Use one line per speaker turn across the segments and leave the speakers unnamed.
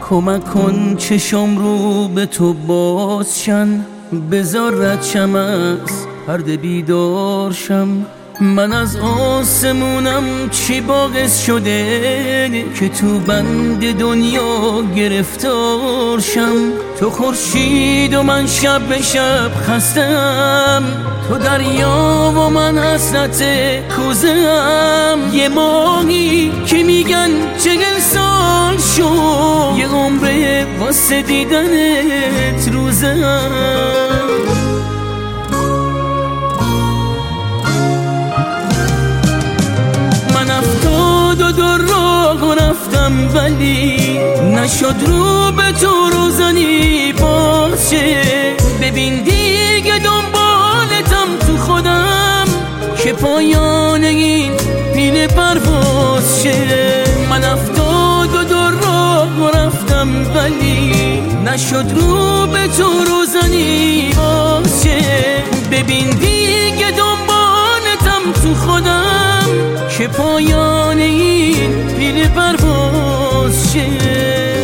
کمک کن چشم رو به تو بازشن، بذار ردشم از پرده بیدار شم. من از آسمونم چی باعث شده که تو بند دنیا گرفتار شم؟ تو خورشید و من شب به شب خستم، تو دریا و من حسرت کوزه‌ام. یه ماهی که میگن 40 سال شد، یه عمره واسه دیدنت روزه‌ام. من 72 راه رفتم ولی نشد رو به تو روزنی باشه. ببین دیگه دنبالتم تو خودم که پایان این پیل پرواز شه. من 72 راه رفتم ولی نشد رو به تو روزنی باشه. ببین دیگه دنبالتم تو خودم که پایان این پیل پرواز شه.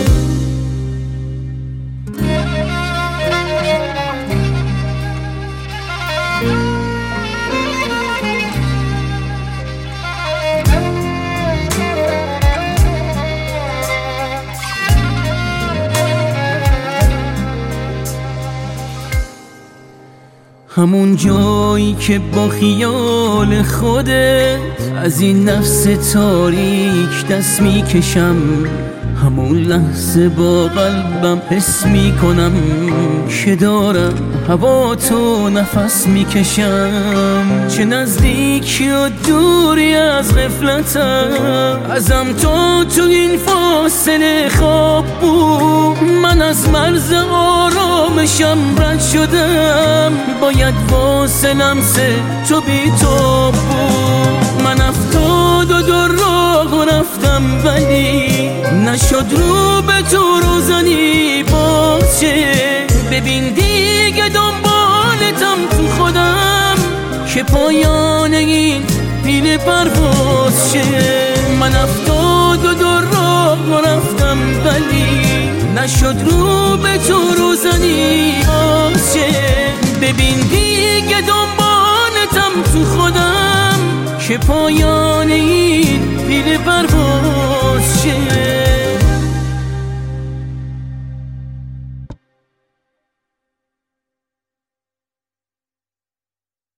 همون جایی که با خیال خودت از این نفس تاریک دست میکشم، همون لحظه با قلبم حس میکنم که دارم هوا تو نفس میکشم. چه نزدیکی و دوری از غفلتم، ازم تو این فاصله خواب بود. من از مرز آرامشم رد شدم، باید واسه لمس تو بی تو بود. من 72 راه رفتم ولی نشد رو به تو روزنی باشه. ببین دیگه دنبالتم تو خودم که پایان این پیل پرواز شه. من 72 راه رفتم ولی نشد رو به تو روزنی باشه. ببین دیگه دنبالتم تو خودم که پایان این پیل پرواز شه.